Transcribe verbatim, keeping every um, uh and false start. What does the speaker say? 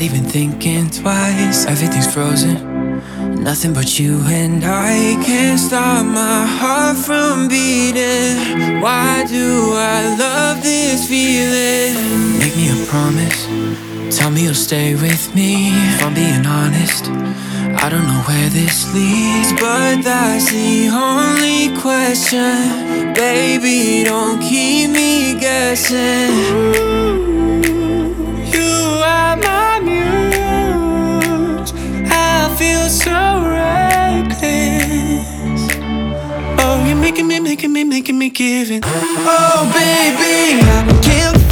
even thinking twice. Everything's frozen, nothing but you and I. Can't stop my heart from beating. Why do I love this feeling? Make me a promise, tell me you'll stay with me. If I'm being honest, I don't know where this leads, but that's the only question. Baby, don't keep me guessing. You are my muse. I feel so reckless. Oh, you're making me, making me, making me give it. Oh, baby, I can't